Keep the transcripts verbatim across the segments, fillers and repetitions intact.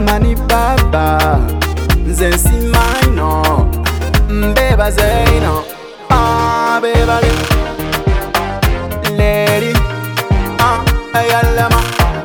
mama ni baba nze nsima ino mbebaze ino ah bebale lady ah yallama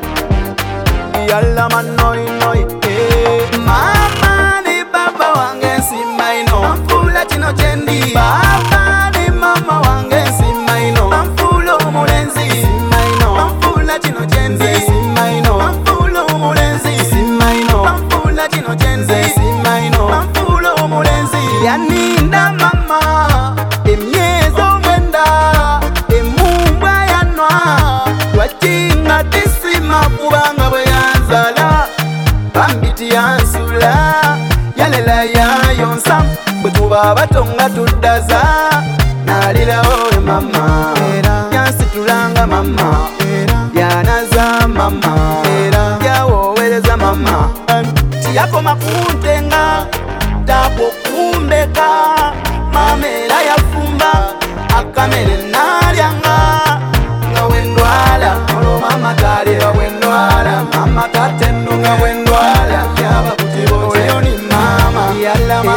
yallama noi noi eh mama ni baba wange nsima ino mfula kino kyendi baba ni mama wange nsima ino mfula omulenzi nsima ino mfula kino kyendi nsima ino mfula omulenzi nsima ino mfula kino kyendi nsima ino mfula omulenzi yaninda mama emyezo mwenda emumbwa yanwa twakinga tisima kubanga bwe yanzala bambiti yansula yalela yayonsa bwe tuba abatonga tuddaza nalirawo mama yansitulanga mama yanaza mama yawowereza mama tiyakoma kuntenga tapo kumbeka mama era yafumba akamere nalyanga nga wendwala olwo mama talira wendwala mama tatendu nga wendwala yaba kutibo oyo ni mama yallama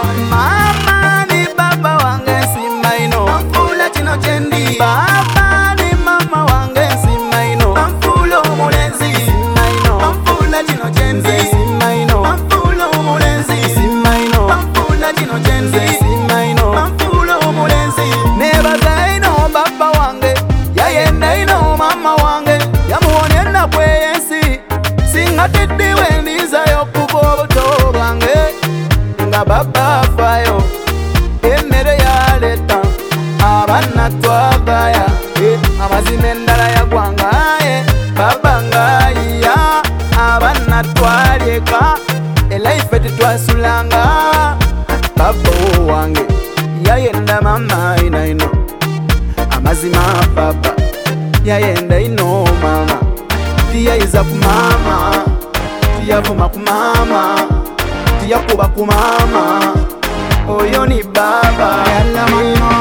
mama ni baba wange nsima ino mfula kino kyendi baba ni mama wange nsima ino mfula omulenzi nsima ino mfula kino kyendi nsima ino mfula omulenzi nsima ino mfula kino kyendi nsima ino mfula omulenzi nebaza ino baba wange yayenda ino mama wange yamuwonya ennaku ey'ensi singa tiddiwe ndizayo kuba obuto bwange nga baba afayo emmere yaleta abaana twagaya amazima endala yagwangaye baba ngayiya abaana twalyeka elaife titwasulanga baba wange yayenda mama ina ino amazima baba yayenda ino mama tiyayiza ku mama tiyavuma ku mama tiyakuba ku mama oyo ni baba yallama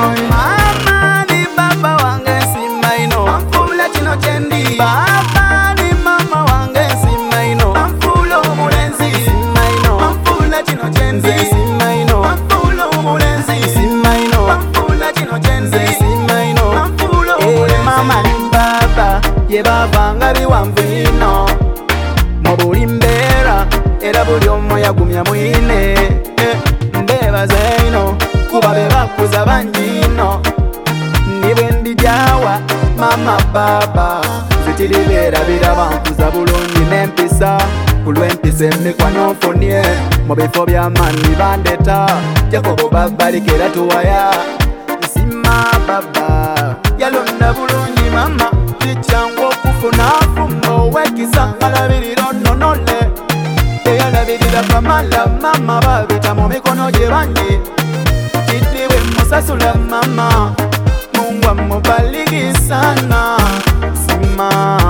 mama ni baba wange nsima ino mfula kino kyendi baba ni mama wange nsima ino mfula omulenzi nsima ino mfula kino kyendi nsima ino mfula omulenzi nsima ino mfula kino kyendi nsima ino mfula omulenzi mama ni baba ye bavanga biwanvu ino mu buli mbeera era buli omu yagumya mwine mbebaza ino kuba be bakuza bangi ino nibwe ndijawa mama baba zitiribeerabira bankuza bulungi n'empisa ku lw'empisa emikwano nfunye mu bifo by'amaanyi bandeta jakobo babalekera tuwaya nsima baba yalonda bulungi mama tikyangu okufuna funa ow'ekisa alabirira onnonole eyalabirira kamala mama babita mu mikono gye bangi kiddiwe musasula mama mungwa mubaligi sana sima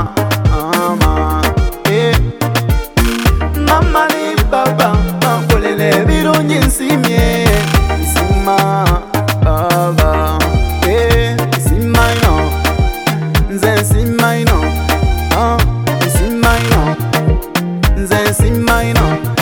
ama eh. mama ni baba mankolele ebirungi nsimye nsima baba eh. nsima ino nze nsima ino ah. nsima ino nze nsima ino